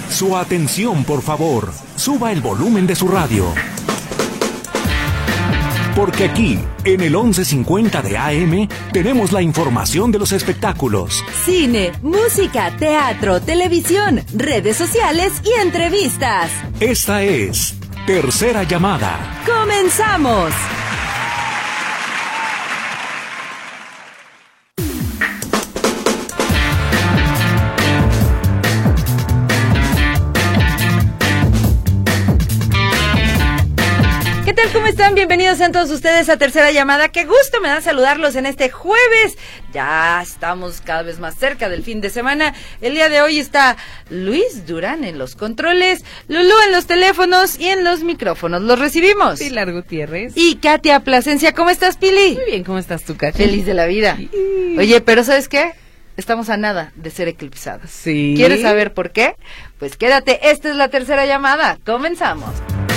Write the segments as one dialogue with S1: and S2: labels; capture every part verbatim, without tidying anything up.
S1: Su atención, por favor. Suba el volumen de su radio. Porque aquí, en el once cincuenta de A M, tenemos la información de los espectáculos.
S2: Cine, música, teatro, televisión, redes sociales y entrevistas.
S1: Esta es Tercera Llamada.
S2: ¡Comenzamos! ¿Qué tal? ¿Cómo están? Bienvenidos sean todos ustedes a Tercera Llamada. Qué gusto me da saludarlos en este jueves. Ya estamos cada vez más cerca del fin de semana. El día de hoy está Luis Durán en los controles, Lulú en los teléfonos y en los micrófonos. Los recibimos.
S3: Pilar Gutiérrez.
S2: Y Katia Plasencia. ¿Cómo estás, Pili?
S3: Muy bien, ¿cómo estás tú, Katia?
S2: Feliz de la vida. Sí. Oye, pero ¿sabes qué? Estamos a nada de ser eclipsadas.
S3: Sí.
S2: ¿Quieres saber por qué? Pues quédate, esta es la Tercera Llamada. Comenzamos.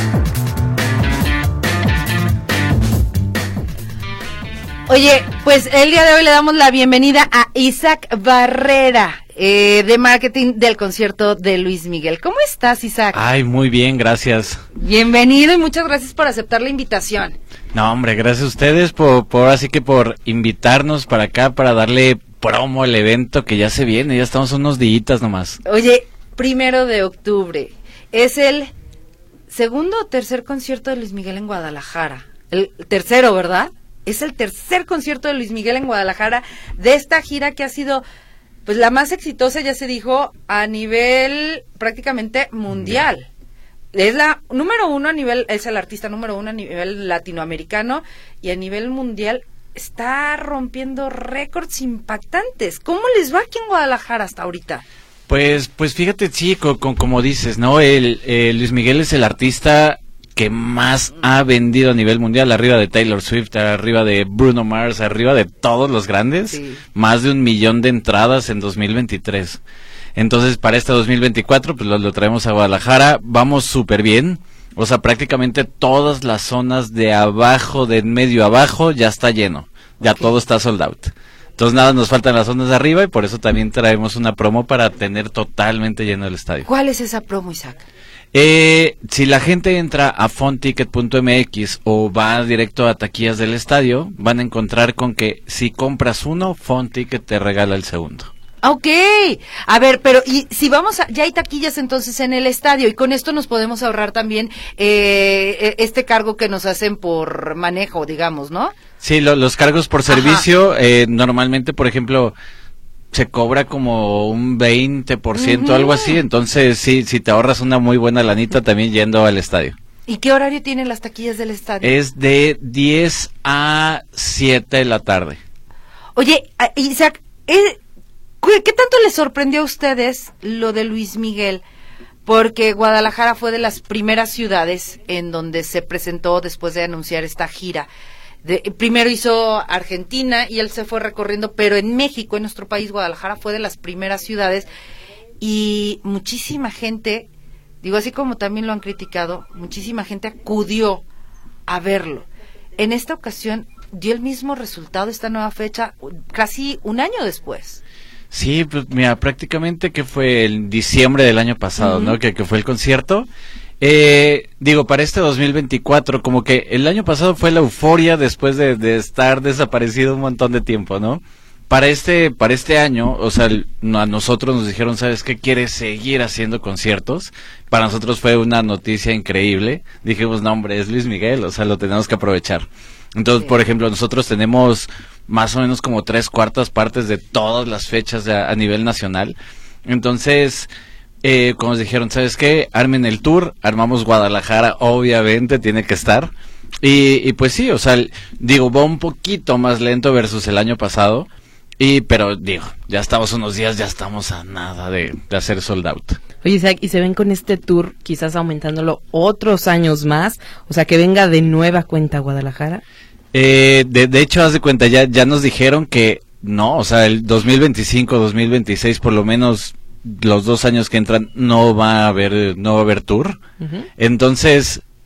S2: Oye, pues el día de hoy le damos la bienvenida a Isaac Barrera, eh, de marketing del concierto de Luis Miguel. ¿Cómo estás, Isaac?
S4: Ay, muy bien, gracias.
S2: Bienvenido y muchas gracias por aceptar la invitación.
S4: No, hombre, gracias a ustedes por, por así que por invitarnos para acá, para darle promo al evento que ya se viene, ya estamos unos días nomás.
S2: Oye, primero de octubre, es el segundo o tercer concierto de Luis Miguel en Guadalajara. El tercero, ¿verdad? Es el tercer concierto de Luis Miguel en Guadalajara de esta gira que ha sido, pues, la más exitosa, ya se dijo, a nivel prácticamente mundial. Es la número uno a nivel, es el artista número uno a nivel latinoamericano y a nivel mundial está rompiendo récords impactantes. ¿Cómo les va aquí en Guadalajara hasta ahorita?
S4: Pues, pues fíjate, sí, con, con, como dices, ¿no? El, el Luis Miguel es el artista que más ha vendido a nivel mundial, arriba de Taylor Swift, arriba de Bruno Mars, arriba de todos los grandes, sí. Más de un millón de entradas en dos mil veintitrés. Entonces, para este dos mil veinticuatro, pues lo, lo traemos a Guadalajara, vamos súper bien, o sea, prácticamente todas las zonas de abajo, de medio abajo, ya está lleno, ya okay. Todo está sold out. Entonces nada, nos faltan las zonas de arriba y por eso también traemos una promo para tener totalmente lleno el estadio.
S2: ¿Cuál es esa promo, Isaac?
S4: Eh, si la gente entra a fonticket punto m x o va directo a taquillas del estadio, van a encontrar con que si compras uno, Fonticket te regala el segundo.
S2: Ok, a ver, pero y si vamos a, ya hay taquillas entonces en el estadio y con esto nos podemos ahorrar también eh, este cargo que nos hacen por manejo, digamos, ¿no?
S4: Sí, lo, los cargos por servicio, eh, normalmente, por ejemplo, se cobra como un veinte por ciento, uh-huh. Algo así, entonces sí, si te ahorras una muy buena lanita también yendo al estadio.
S2: ¿Y qué horario tienen las taquillas del estadio?
S4: Es de diez a siete de la tarde.
S2: Oye, Isaac, ¿eh, ¿qué tanto les sorprendió a ustedes lo de Luis Miguel? Porque Guadalajara fue de las primeras ciudades en donde se presentó después de anunciar esta gira. De, primero hizo Argentina y él se fue recorriendo, pero en México, en nuestro país, Guadalajara fue de las primeras ciudades y muchísima gente, digo así como también lo han criticado, muchísima gente acudió a verlo. En esta ocasión dio el mismo resultado esta nueva fecha, casi un año después.
S4: Sí, pues mira, prácticamente que fue en diciembre del año pasado, uh-huh. ¿No? Que, que fue el concierto. Eh, digo, para este dos mil veinticuatro, como que el año pasado fue la euforia después de, de estar desaparecido un montón de tiempo, ¿no? Para este, para este año, o sea, a nosotros nos dijeron, ¿sabes qué? ¿Quieres seguir haciendo conciertos? Para nosotros fue una noticia increíble. Dijimos, no, hombre, es Luis Miguel, o sea, lo tenemos que aprovechar. Entonces, sí. Por ejemplo, nosotros tenemos más o menos como tres cuartas partes de todas las fechas a, a nivel nacional. Entonces, Eh, como nos dijeron, ¿sabes qué? Armen el tour, armamos Guadalajara, obviamente tiene que estar, y, y pues sí, o sea, digo, va un poquito más lento versus el año pasado, y pero digo, ya estamos unos días, ya estamos a nada de, de hacer sold out.
S3: Oye, Isaac, ¿y se ven con este tour quizás aumentándolo otros años más? O sea, que venga de nueva cuenta a Guadalajara.
S4: Eh, de, de hecho, haz de cuenta, ya, ya nos dijeron que no, o sea, el dos mil veinticinco, dos mil veintiséis, por lo menos los dos años que entran no va a haber no va a haber tour. Uh-huh. Entonces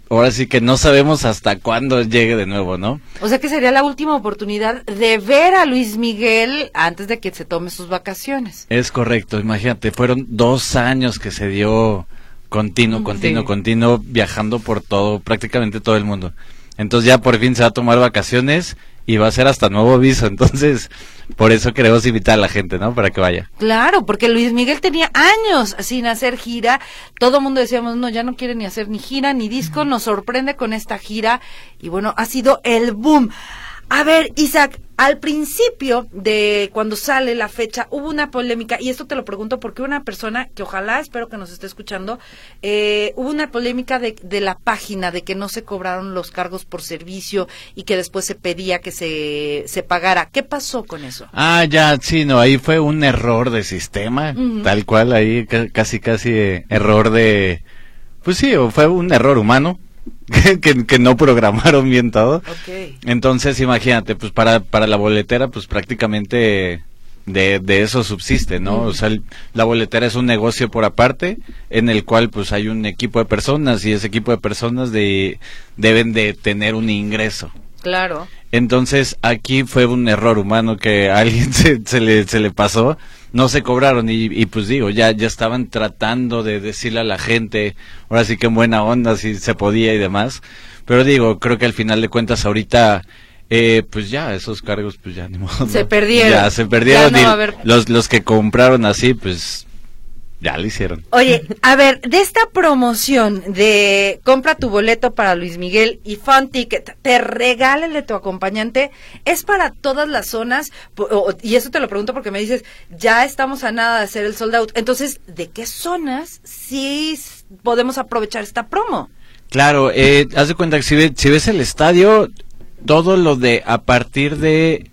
S4: ahora sí que no sabemos hasta cuándo llegue de nuevo, ¿no?
S2: O sea que sería la última oportunidad de ver a Luis Miguel antes de que se tome sus vacaciones.
S4: Es correcto, imagínate, fueron dos años que se dio continuo, continuo,
S3: Sí.
S4: continuo, viajando por todo, prácticamente todo el mundo. Entonces ya por fin se va a tomar vacaciones y va a ser hasta nuevo aviso, entonces por eso queremos invitar a la gente, ¿no? Para que vaya.
S2: Claro, porque Luis Miguel tenía años sin hacer gira. Todo el mundo decíamos, no, ya no quiere ni hacer ni gira ni disco. Nos sorprende con esta gira. Y bueno, ha sido el boom. A ver, Isaac, al principio de cuando sale la fecha hubo una polémica, y esto te lo pregunto porque una persona que ojalá, espero que nos esté escuchando, eh, hubo una polémica de, de la página, de que no se cobraron los cargos por servicio y que después se pedía que se, se pagara. ¿Qué pasó con eso?
S4: Ah, ya, sí, no, ahí fue un error de sistema,
S2: Ujú.
S4: tal cual, ahí ca- casi, casi eh, error de... Pues sí, o fue un error humano, que, que, que no programaron bien todo.
S2: Ok.
S4: Entonces, imagínate, pues para, para la boletera, pues prácticamente de, de eso subsiste, ¿no?
S2: Mm.
S4: O sea, el- la boletera es un negocio por aparte, en el cual pues hay un equipo de personas, y ese equipo de personas de, deben de tener un ingreso.
S2: Claro.
S4: Entonces, aquí fue un error humano que a alguien se, se le, se le pasó, no se cobraron, y, y pues digo, ya, ya estaban tratando de decirle a la gente, ahora sí que en buena onda, si se podía y demás, pero digo, creo que al final de cuentas ahorita, eh, pues ya, esos cargos, pues ya ni modo.
S2: Se
S4: ¿no?
S2: perdieron.
S4: Ya se perdieron,
S2: Ya no
S4: y
S2: va a haber-
S4: los, los que compraron así, pues ya lo hicieron.
S2: Oye, a ver, de esta promoción de compra tu boleto para Luis Miguel y Fun Ticket, te regálale tu acompañante, ¿es para todas las zonas? Po- o- Y eso te lo pregunto porque me dices, ya estamos a nada de hacer el sold out. Entonces, ¿de qué zonas sí s- podemos aprovechar esta promo?
S4: Claro, eh, haz de cuenta que si, ve- si ves el estadio, todo lo de a partir de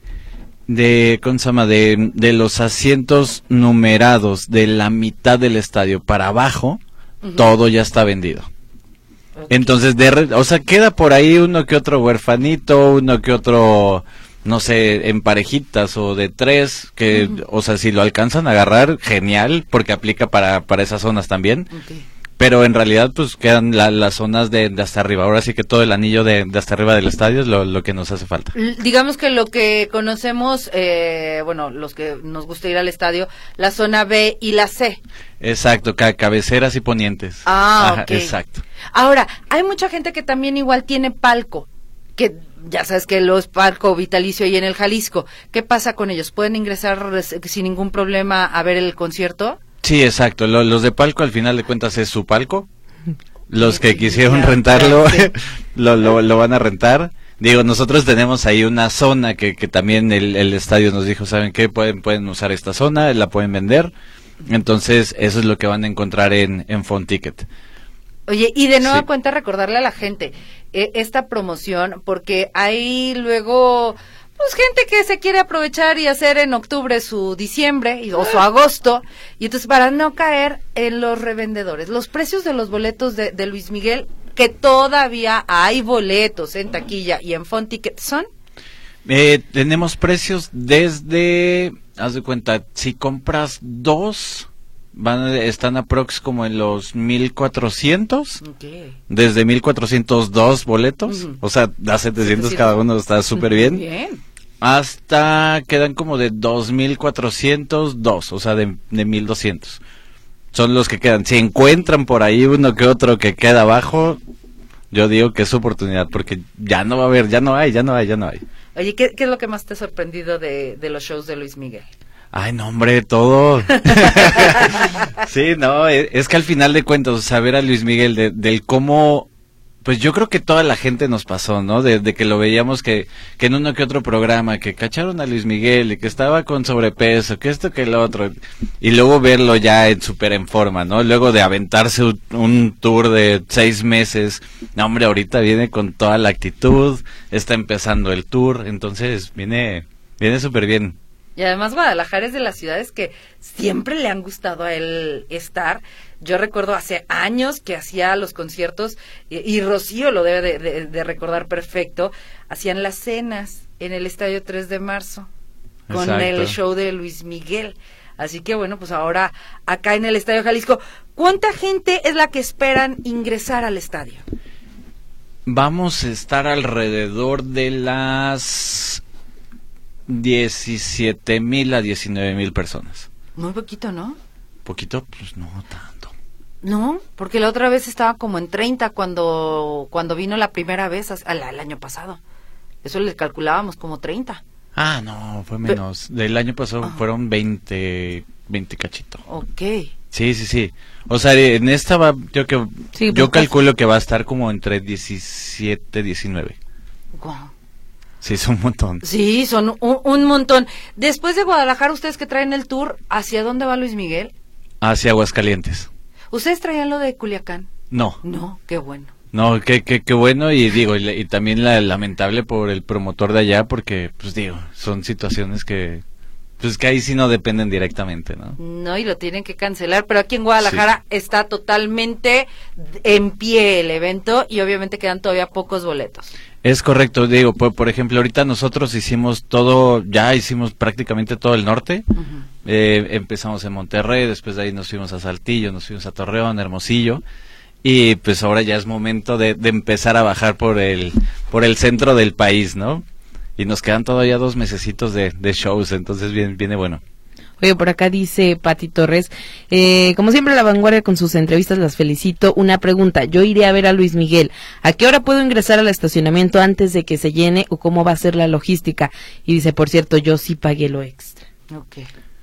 S4: de ¿cómo se llama? De, de los asientos numerados de la mitad del estadio para abajo,
S2: Ujú.
S4: todo ya está vendido.
S2: Ok.
S4: Entonces, de, re- o sea, queda por ahí uno que otro huerfanito, uno que otro, no sé, en parejitas o de tres, que,
S2: Ujú.
S4: o sea, si lo alcanzan a agarrar, genial, porque aplica para, para esas zonas también.
S2: Ok.
S4: Pero en realidad pues quedan la- las zonas de, de hasta arriba. Ahora sí que todo el anillo de, de hasta arriba del estadio es lo, lo que nos hace falta.
S2: L- Digamos que lo que conocemos, eh, bueno, los que nos gusta ir al estadio, la zona B y la C.
S4: Exacto, ca- cabeceras y ponientes.
S2: Ah,
S4: Ajá,
S2: ok.
S4: exacto.
S2: Ahora, hay mucha gente que también igual tiene palco, que ya sabes que los palco vitalicio y en el Jalisco. ¿Qué pasa con ellos? ¿Pueden ingresar res- sin ningún problema a ver el concierto?
S4: Sí, exacto. Lo- los de palco al final de cuentas es su palco. Los que
S2: Sí,
S4: quisieron
S2: ya,
S4: rentarlo
S2: ya, sí.
S4: lo, lo, lo van a rentar. Digo, nosotros tenemos ahí una zona que, que también el, el estadio nos dijo, ¿saben qué? Pueden, pueden usar esta zona, la pueden vender. Entonces, eso es lo que van a encontrar en, en Fun Ticket.
S2: Oye, y de nueva
S4: Sí.
S2: cuenta recordarle a la gente eh, esta promoción, porque hay luego pues gente que se quiere aprovechar y hacer en octubre su diciembre y- o su agosto, y entonces para no caer en los revendedores, los precios de los boletos de, de Luis Miguel, que todavía hay boletos en taquilla y en Fun Ticket, ¿son?
S4: Eh, tenemos precios desde, haz de cuenta, si compras dos, van están aprox como en los mil cuatrocientos, desde mil cuatrocientos dos boletos,
S2: Ujú.
S4: o sea, da setecientos
S2: setecientos.
S4: cada uno, está súper bien,
S2: Bien.
S4: hasta quedan como de dos mil cuatrocientos dos, o sea, de, de mil doscientos. Son los que quedan. Si encuentran por ahí uno que otro que queda abajo, yo digo que es su oportunidad, porque ya no va a haber, ya no hay, ya no hay, ya no hay.
S2: Oye, ¿qué, qué es lo que más te ha sorprendido de, de los shows de Luis Miguel?
S4: Ay, no, hombre, todo. Sí, no, e- es que al final de cuentas, saber a Luis Miguel de- del cómo, pues yo creo que toda la gente nos pasó, ¿no? De, de que lo veíamos que, que en uno que otro programa, que cacharon a Luis Miguel y que estaba con sobrepeso, que esto, que lo otro, y luego verlo ya en súper en forma, ¿no? Luego de aventarse un, un tour de seis meses, no, hombre, ahorita viene con toda la actitud, está empezando el tour, entonces viene, viene súper bien.
S2: Y además Guadalajara es de las ciudades que siempre le han gustado a él estar. Yo recuerdo hace años que hacía los conciertos, y, y Rocío lo debe de, de- de recordar perfecto, hacían las cenas en el Estadio tres de marzo con
S4: Exacto.
S2: el show de Luis Miguel. Así que bueno, pues ahora acá en el Estadio Jalisco, ¿cuánta gente es la que esperan ingresar al estadio?
S4: Vamos a estar alrededor de las diecisiete mil a diecinueve mil personas.
S2: Muy poquito, ¿no?
S4: ¿Poquito? Pues no tanto.
S2: No, porque la otra vez estaba como en treinta cuando cuando vino la primera vez, al, al año pasado. Eso le calculábamos como treinta.
S4: Ah, no, fue menos. Pero, del año pasado ah. fueron veinte, veinte cachito.
S2: Ok.
S4: Sí, sí, sí. O sea, en esta va, yo que sí, yo pues, calculo que va a estar como entre diecisiete, diecinueve.
S2: Wow.
S4: Sí, son un montón.
S2: Sí, son un, un montón. Después de Guadalajara, ustedes que traen el tour, ¿hacia dónde va Luis Miguel?
S4: Hacia Aguascalientes.
S2: ¿Ustedes traían lo de Culiacán?
S4: No.
S2: No, qué bueno.
S4: No, qué, qué, qué bueno, y digo, y, y también la lamentable por el promotor de allá, porque, pues digo, son situaciones que, pues que ahí sí no dependen directamente, ¿no?
S2: No, y lo tienen que cancelar, pero aquí en Guadalajara sí. está totalmente en pie el evento, y obviamente quedan todavía pocos boletos.
S4: Es correcto, digo, por, por ejemplo, ahorita nosotros hicimos todo, ya hicimos prácticamente todo el norte, uh-huh. eh, empezamos en Monterrey, después de ahí nos fuimos a Saltillo, nos fuimos a Torreón, Hermosillo, y pues ahora ya es momento de, de empezar a bajar por el por el centro del país, ¿no? Y nos quedan todavía dos mesecitos de, de shows, entonces viene, viene bueno.
S3: Oye, por acá dice Pati Torres, eh, como siempre La Vanguardia con sus entrevistas, las felicito. Una pregunta, yo iré a ver a Luis Miguel, ¿a qué hora puedo ingresar al estacionamiento antes de que se llene o cómo va a ser la logística? Y dice, por cierto, yo sí pagué lo extra.
S2: Ok.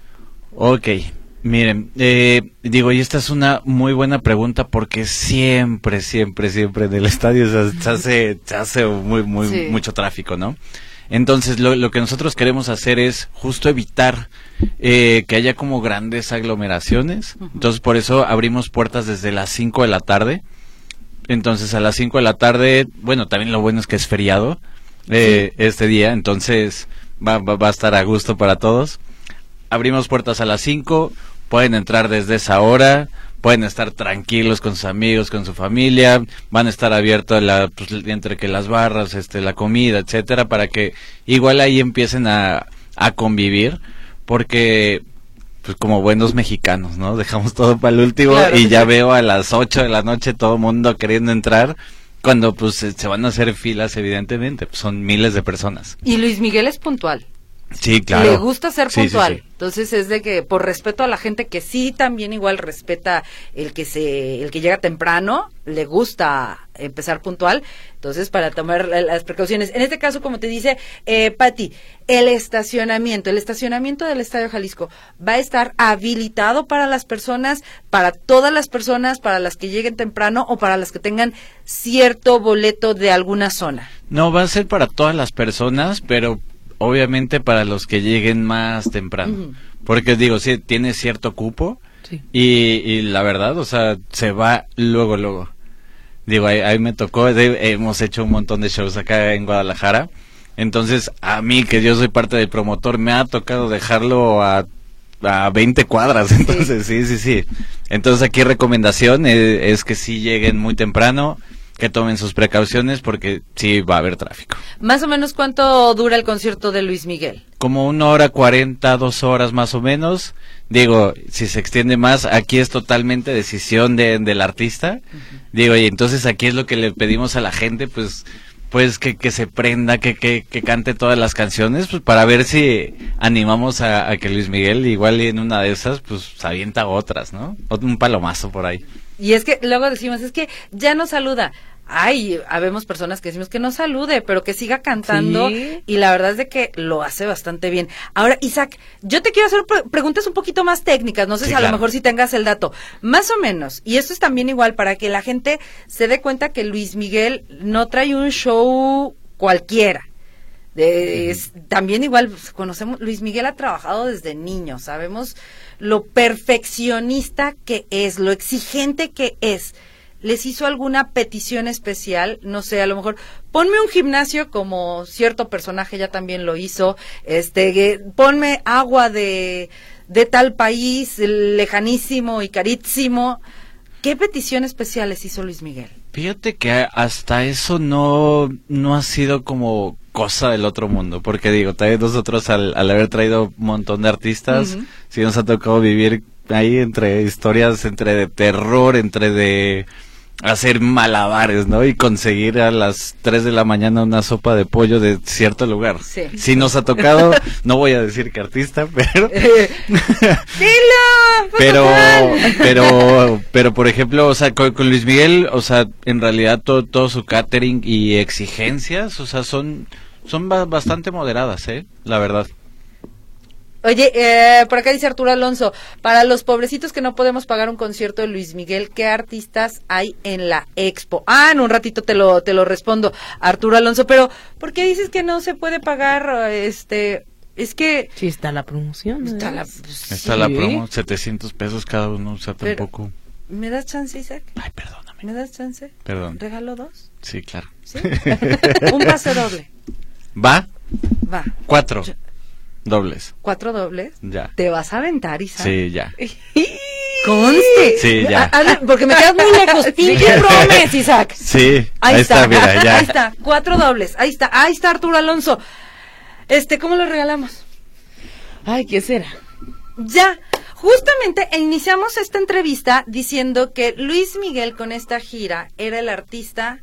S4: Ok. Miren, eh, digo, y esta es una muy buena pregunta porque siempre, siempre, siempre en el estadio se, se hace, se hace muy, muy, sí. mucho tráfico, ¿no? Entonces, lo, lo que nosotros queremos hacer es justo evitar eh, que haya como grandes aglomeraciones. Uh-huh. Entonces, por eso abrimos puertas desde las cinco de la tarde. Entonces, a las cinco de la tarde, bueno, también lo bueno es que es feriado eh, sí. este día, entonces va, va, va a estar a gusto para todos. Abrimos puertas a las cinco, pueden entrar desde esa hora, pueden estar tranquilos con sus amigos, con su familia, van a estar abiertos la, pues, entre que las barras, este, la comida, etcétera, para que igual ahí empiecen a, a convivir, porque pues como buenos mexicanos, ¿no? Dejamos todo para el último claro, y ya sí. veo a las ocho de la noche todo el mundo queriendo entrar, cuando pues se van a hacer filas evidentemente, pues, son miles de personas.
S2: Y Luis Miguel es puntual.
S4: Sí, claro.
S2: Le gusta ser puntual.
S4: Sí, sí, sí.
S2: Entonces es de que por respeto a la gente que sí también igual respeta el que se el que llega temprano, le gusta empezar puntual. Entonces para tomar las precauciones. En este caso, como te dice eh, Pati, el estacionamiento, el estacionamiento del Estadio Jalisco va a estar habilitado para las personas, para todas las personas, para las que lleguen temprano o para las que tengan cierto boleto de alguna zona.
S4: No, va a ser para todas las personas, pero obviamente para los que lleguen más temprano, uh-huh. porque digo, sí, tiene cierto cupo, sí. y, y la verdad, o sea, se va luego, luego. Digo, ahí, ahí me tocó, de, hemos hecho un montón de shows acá en Guadalajara, entonces a mí, que yo soy parte del promotor, me ha tocado dejarlo a, a veinte cuadras, entonces sí, sí, sí. Entonces aquí recomendación es, es que sí lleguen muy temprano, que tomen sus precauciones porque sí va a haber tráfico.
S2: ¿Más o menos cuánto dura el concierto de Luis Miguel?
S4: Como una hora cuarenta, dos horas más o menos. Digo, si se extiende más, aquí es totalmente decisión de, del artista. Uh-huh. Digo, y entonces aquí es lo que le pedimos a la gente, pues pues que, que se prenda, que, que, que cante todas las canciones, pues para ver si animamos a, a que Luis Miguel, igual en una de esas, pues se avienta otras, ¿no? Un palomazo por ahí.
S2: Y es que luego decimos, es que ya no saluda. Ay, habemos personas que decimos que no salude, pero que siga cantando, sí. y la verdad es de que lo hace bastante bien. Ahora, Isaac, yo te quiero hacer pre- preguntas un poquito más técnicas, no sé sí, si a claro. lo mejor si tengas el dato, más o menos, y esto es también igual para que la gente se dé cuenta que Luis Miguel no trae un show cualquiera. De, uh-huh. es, también igual pues, conocemos, Luis Miguel ha trabajado desde niño, sabemos lo perfeccionista que es, lo exigente que es. ¿Les hizo alguna petición especial? No sé, a lo mejor, ponme un gimnasio como cierto personaje ya también lo hizo, este, ponme agua de, de tal país lejanísimo y carísimo. ¿Qué petición especial les hizo Luis Miguel?
S4: Fíjate que hasta eso no, no ha sido como cosa del otro mundo, porque digo, también nosotros al, al haber traído un montón de artistas, uh-huh. sí nos ha tocado vivir ahí entre historias, entre de terror, entre de... hacer malabares, ¿no? Y conseguir a las tres de la mañana una sopa de pollo de cierto lugar.
S2: Sí.
S4: Si nos ha tocado, no voy a decir que artista, pero...
S2: ¡Dilo!
S4: pero, pero, pero, por ejemplo, o sea, con, con Luis Miguel, o sea, en realidad todo, todo su catering y exigencias, o sea, son, son ba- bastante moderadas, ¿eh? La verdad.
S2: Oye, eh, por acá dice Arturo Alonso, para los pobrecitos que no podemos pagar un concierto de Luis Miguel, ¿qué artistas hay en la expo? Ah, en un ratito te lo te lo respondo, Arturo Alonso, pero ¿por qué dices que no se puede pagar? Este, es que...
S3: Sí, está la promoción.
S2: Está
S3: ¿no?
S2: la,
S4: Está
S2: sí.
S4: la promo, setecientos pesos cada uno, o sea,
S2: Pero-
S4: tampoco...
S2: ¿Me das chance, Isaac?
S4: Ay, perdóname.
S2: ¿Me das chance?
S4: Perdón.
S2: ¿Regalo dos?
S4: Sí, claro.
S2: ¿Sí? Un pase doble.
S4: ¿Va?
S2: Va.
S4: Cuatro. Dobles.
S2: ¿Cuatro dobles?
S4: Ya.
S2: ¿Te vas a aventar, Isaac?
S4: Sí, ya.
S2: Conste.
S4: Sí, ya.
S2: Ah, ah, porque me quedas muy lejos. Pinche promes, Isaac.
S4: Sí,
S2: Ahí,
S4: ahí,
S2: está,
S4: está, mira, ya.
S2: Ahí está, cuatro dobles. Ahí está, ahí está Arturo Alonso. Este, ¿cómo lo regalamos?
S3: Ay, ¿qué será?
S2: Ya, justamente iniciamos esta entrevista diciendo que Luis Miguel con esta gira era el artista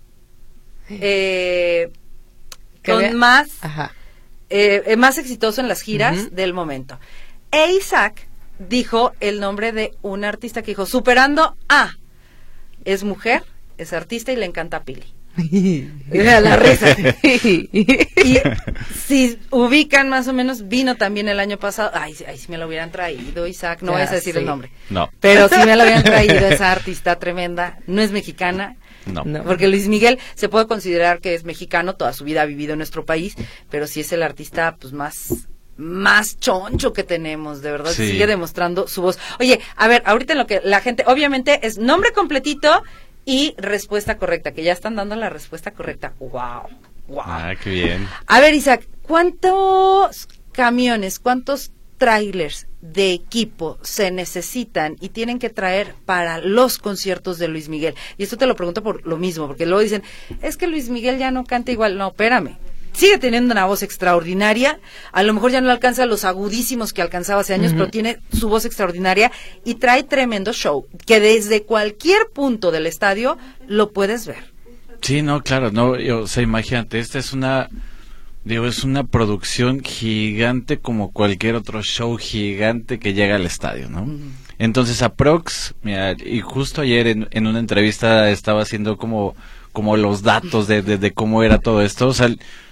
S2: eh,
S3: ¿Que
S2: con
S3: había?
S2: más,
S3: Ajá.
S2: eh, eh, más exitoso en las giras
S3: Ujú.
S2: del momento. E Isaac dijo el nombre de un artista que dijo, superando a, es mujer, es artista y le encanta Pili. Mira la risa. Y si ubican más o menos, vino también el año pasado. Ay, ay, si me lo hubieran traído, Isaac, no
S3: Ya
S2: vayas a decir
S3: sé.
S2: el nombre.
S4: No,
S2: Pero si me lo hubieran traído, esa artista tremenda, no es mexicana.
S4: no.
S3: No.
S2: Porque Luis Miguel se puede considerar que es mexicano, toda su vida ha vivido en nuestro país, pero sí es el artista pues más más choncho que tenemos, de verdad,
S4: Sí.
S2: sigue demostrando su voz. Oye, a ver, ahorita en lo que la gente, obviamente es nombre completito y respuesta correcta, que ya están dando la respuesta correcta. Wow, wow.
S4: Ah, qué bien.
S2: A ver, Isaac, ¿cuántos camiones, cuántos trailers de equipo se necesitan y tienen que traer para los conciertos de Luis Miguel? Y esto te lo pregunto por lo mismo, porque luego dicen, es que Luis Miguel ya no canta igual. No, espérame. Sigue teniendo una voz extraordinaria, a lo mejor ya no alcanza los agudísimos que alcanzaba hace años,
S3: Ujú.
S2: pero tiene su voz extraordinaria y trae tremendo show, que desde cualquier punto del estadio lo puedes ver.
S4: Sí, no, claro, no, yo, o sea, imagínate, esta es una, digo, es una producción gigante como cualquier otro show gigante que llega al estadio, ¿no?
S2: Mm.
S4: Entonces, aprox, mira, y justo ayer en, en una entrevista estaba haciendo como, como los datos de, de, de cómo era todo esto, o sea,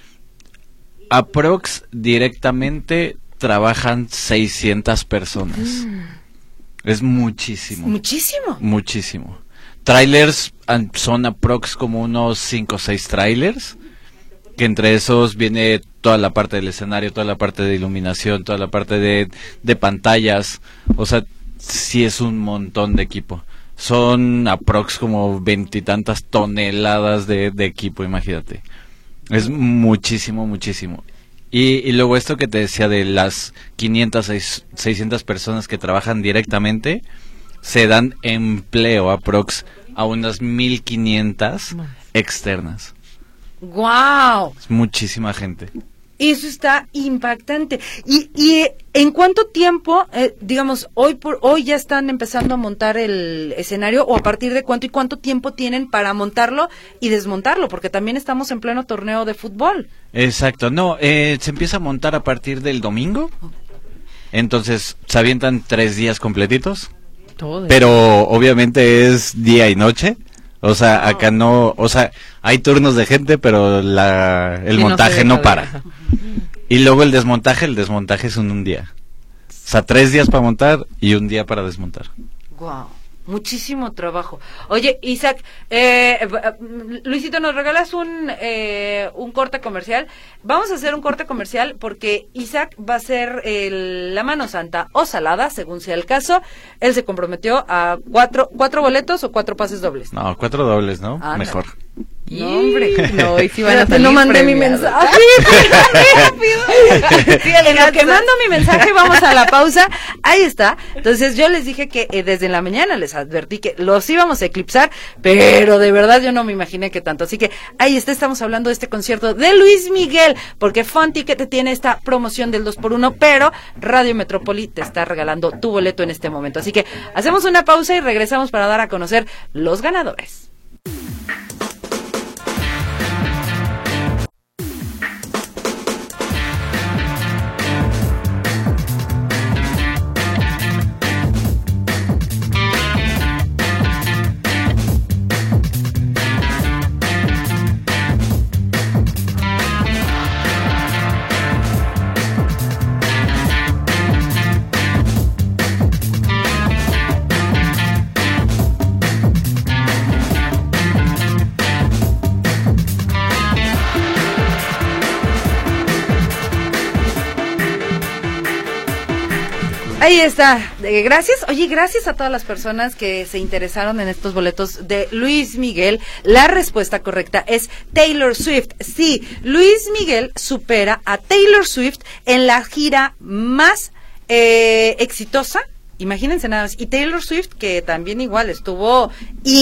S4: aprox directamente trabajan seiscientas personas. Es muchísimo.
S2: Muchísimo.
S4: Muchísimo. Trailers an- son aprox como unos cinco o seis trailers, que entre esos viene toda la parte del escenario, toda la parte de iluminación, toda la parte de, de pantallas, o sea, sí es un montón de equipo. Son aprox como veintitantas toneladas de, de equipo, imagínate. Es muchísimo, muchísimo. Y, y luego esto que te decía de las quinientas, seis- seiscientas personas que trabajan directamente, se dan empleo aprox a unas mil quinientas externas.
S2: ¡Guau!
S4: Es muchísima gente.
S2: Eso está impactante. Y, y ¿en cuánto tiempo, eh, digamos, hoy por hoy ya están empezando a montar el escenario o a partir de cuánto y cuánto tiempo tienen para montarlo y desmontarlo? Porque también estamos en pleno torneo de fútbol.
S4: Exacto, no, eh, se empieza a montar a partir del domingo, entonces se avientan tres días completitos,
S3: Todo.
S4: pero obviamente es día y noche, o sea, acá no, o sea, hay turnos de gente, pero la, el
S3: Sí, no
S4: montaje
S3: se
S4: no,
S3: deja de-
S4: para.
S3: ajá.
S4: Y luego el desmontaje, el desmontaje es en un día. O sea, tres días para montar y un día para desmontar.
S2: ¡Guau! Muchísimo trabajo. Oye, Isaac, eh, eh, Luisito, ¿nos regalas un, eh, un corte comercial? Vamos a hacer un corte comercial porque Isaac va a ser el- la mano santa o salada, según sea el caso. Él se comprometió a cuatro, cuatro boletos o cuatro pases dobles.
S4: No, cuatro dobles, ¿no?
S2: Ándale.
S4: Mejor.
S2: No, hombre.
S3: No, hoy sí van a
S2: Espérate,
S3: salir
S2: no mandé mi
S3: premiadas.
S2: mensaje. Sí, en lo que mando mi mensaje, vamos a la pausa. Ahí está. Entonces yo les dije que eh, desde la mañana les advertí que los íbamos a eclipsar, pero de verdad yo no me imaginé que tanto. Así que ahí está, estamos hablando de este concierto de Luis Miguel, porque Fun Ticket tiene esta promoción del dos por uno, pero Radio Metrópoli te está regalando tu boleto en este momento. Así que hacemos una pausa y regresamos para dar a conocer los ganadores. Ahí está, eh, gracias, oye, gracias a todas las personas que se interesaron en estos boletos de Luis Miguel. La respuesta correcta es Taylor Swift. Sí, Luis Miguel supera a Taylor Swift en la gira más eh, exitosa. Imagínense nada más. Y Taylor Swift, que también igual estuvo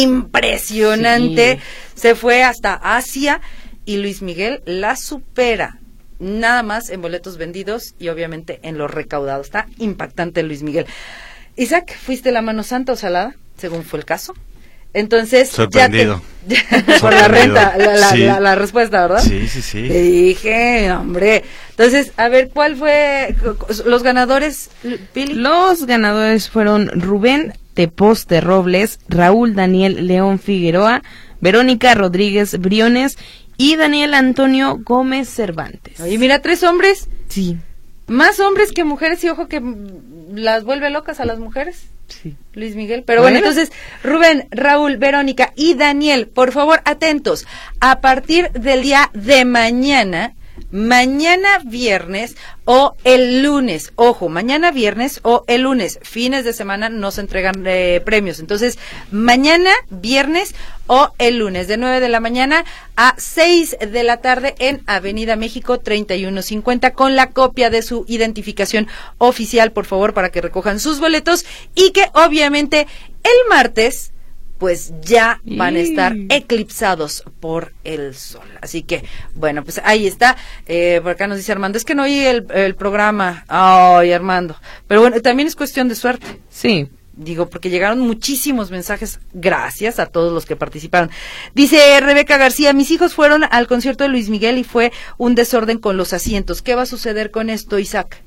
S2: impresionante, sí. Se fue hasta Asia y Luis Miguel la supera. Nada más en boletos vendidos y obviamente en los recaudados. Está impactante Luis Miguel. Isaac, ¿fuiste la mano santa o salada? Según fue el caso. Entonces,
S4: sorprendido.
S2: Ya te... Por la renta, la, la, sí. la, la respuesta, ¿verdad?
S4: Sí, sí, sí.
S2: Te dije, hombre. Entonces, a ver, ¿cuál fue los ganadores, Pili?
S3: Los ganadores fueron Rubén Teposte Robles, Raúl Daniel León Figueroa, Verónica Rodríguez Briones y Daniel Antonio Gómez Cervantes.
S2: Oye, mira, tres hombres.
S3: Sí.
S2: Más hombres que mujeres, y ojo que las vuelve locas a las mujeres.
S3: Sí.
S2: Luis Miguel. Pero bueno, bueno, entonces, Rubén, Raúl, Verónica y Daniel, por favor, atentos. A partir del día de mañana, mañana viernes o el lunes, ojo, mañana viernes o el lunes, fines de semana no se entregan eh, premios, entonces mañana viernes o el lunes de nueve de la mañana a seis de la tarde en Avenida México treinta y uno cincuenta con la copia de su identificación oficial, por favor, para que recojan sus boletos y que obviamente el martes pues ya van a estar eclipsados por el sol. Así que, bueno, pues ahí está. Eh, por acá nos dice Armando, es que no oí el, el programa. Ay, Armando. Pero bueno, también es cuestión de suerte.
S3: Sí.
S2: Digo, porque llegaron muchísimos mensajes. Gracias a todos los que participaron. Dice Rebeca García, mis hijos fueron al concierto de Luis Miguel y fue un desorden con los asientos. ¿Qué va a suceder con esto, Isaac?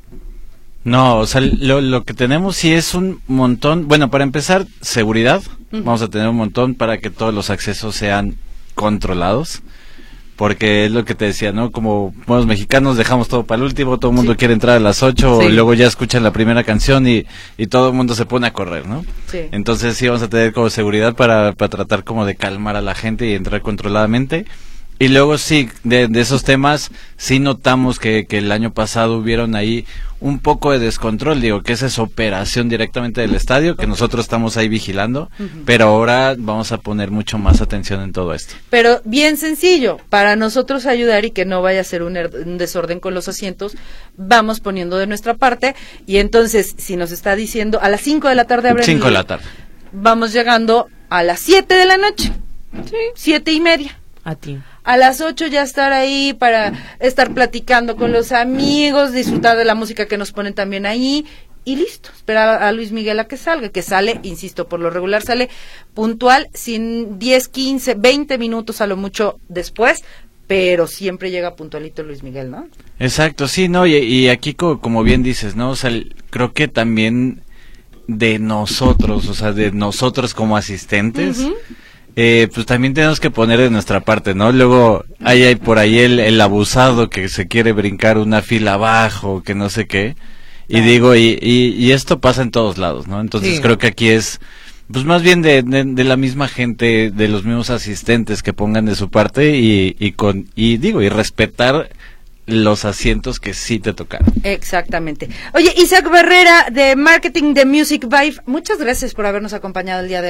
S4: No, o sea, lo, lo que tenemos sí es un montón. Bueno, para empezar, seguridad. Uh-huh. Vamos a tener un montón para que todos los accesos sean controlados. Porque es lo que te decía, ¿no? Como buenos mexicanos dejamos todo para el último, todo el mundo sí. quiere entrar a las ocho, sí. y luego ya escuchan la primera canción y, y todo el mundo se pone a correr, ¿no?
S2: Sí.
S4: Entonces sí vamos a tener como seguridad para, para tratar como de calmar a la gente y entrar controladamente. Y luego sí, de, de esos temas, sí notamos que, que el año pasado hubieron ahí un poco de descontrol, digo, que esa es operación directamente del estadio, que nosotros estamos ahí vigilando, uh-huh. pero ahora vamos a poner mucho más atención en todo esto.
S2: Pero bien sencillo, para nosotros ayudar y que no vaya a ser un, er- un desorden con los asientos, vamos poniendo de nuestra parte, y entonces, si nos está diciendo, a las cinco de la tarde abren...
S4: cinco de la tarde.
S2: Vamos llegando a las siete de la noche, sí, siete y media.
S3: A ti.
S2: A las ocho ya estar ahí para estar platicando con los amigos, disfrutar de la música que nos ponen también ahí y listo. Esperar a Luis Miguel a que salga, que sale, insisto, por lo regular sale puntual, sin diez, quince, veinte minutos a lo mucho después, pero siempre llega puntualito Luis Miguel, ¿no?
S4: Exacto, sí, no, y, y aquí como, como bien dices, ¿no? O sea, creo que también de nosotros, o sea, de nosotros como asistentes... Uh-huh. Eh, pues también tenemos que poner de nuestra parte, ¿no? Luego hay, hay por ahí el, el abusado que se quiere brincar una fila abajo, que no sé qué, y ah. digo, y, y, y esto pasa en todos lados, ¿no? Entonces sí. creo que aquí es, pues más bien de, de, de la misma gente, de los mismos asistentes que pongan de su parte y, y con, y digo, y respetar los asientos que sí te tocaron.
S2: Exactamente. Oye, Isaac Barrera de Marketing de Music Vibe, muchas gracias por habernos acompañado el día de hoy.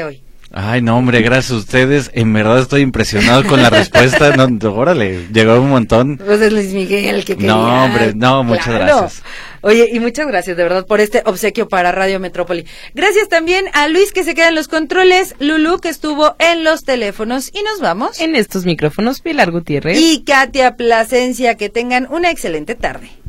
S4: Ay, no, hombre, gracias a ustedes. En verdad estoy impresionado con la respuesta. No, no, órale, llegó un montón.
S2: Pues es Luis Miguel que quería.
S4: No, hombre, no, muchas
S2: Claro.
S4: gracias.
S2: Oye, y muchas gracias de verdad por este obsequio para Radio Metrópoli. Gracias también a Luis que se queda en los controles, Lulú que estuvo en los teléfonos y nos vamos.
S3: En estos micrófonos, Pilar Gutiérrez.
S2: Y Katia Plasencia, que tengan una excelente tarde.